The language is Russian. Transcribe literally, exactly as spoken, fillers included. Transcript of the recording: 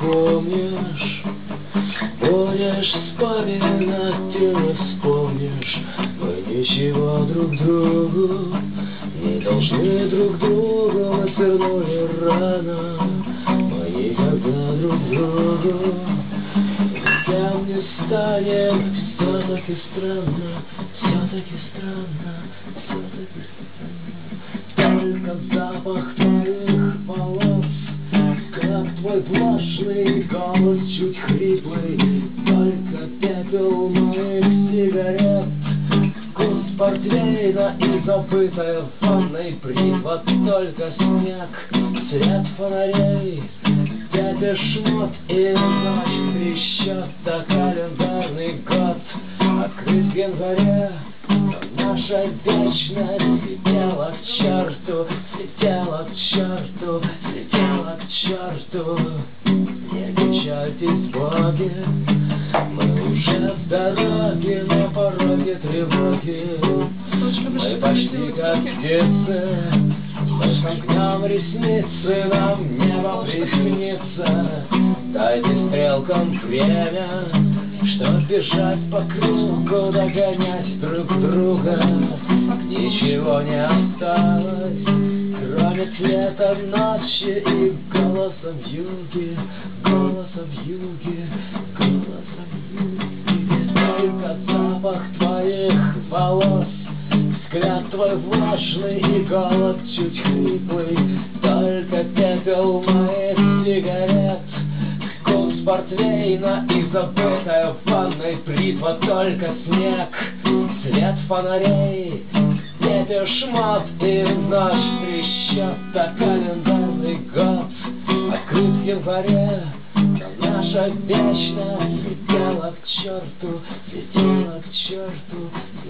помнишь, будешь вспоминать и не вспомнишь. Мы ничего друг другу не должны друг другу, мы свернули рано, мы никогда друг другу кем не станем. Все-таки странно, все-таки странно, все-таки странно. Только запах твоих волос, как твой влажный голос чуть хриплый, только пепел моих сигарет, вкус портвейна и забытая в ванной бритва, только снег, свет фонарей, Депеш Мод и ночь трещат, а календарный год открыт в январе. Наша вечность слетела к черту, слетела к черту, слетела к черту. Не печальтесь, боги, мы уже в дороге, на пороге тревоги. Мы почти как птицы, мы сомкнем ресницы, нам небо приснится. Дайте стрелкам время, чтоб бежать по кругу, догонять друг друга. Ничего не осталось, кроме цвета ночи и голоса в юге, голоса в юге, голоса в юге. Только запах твоих волос, взгляд твой влажный и голос чуть хриплый, только пепел моих сигарет, вкус портвейна и забытая в ванной бритва, только снег, свет фонарей, Депеш Мод и ночь трещат, а календарный год открыт в январе. Наша вечность слетела к черту, слетела к черту.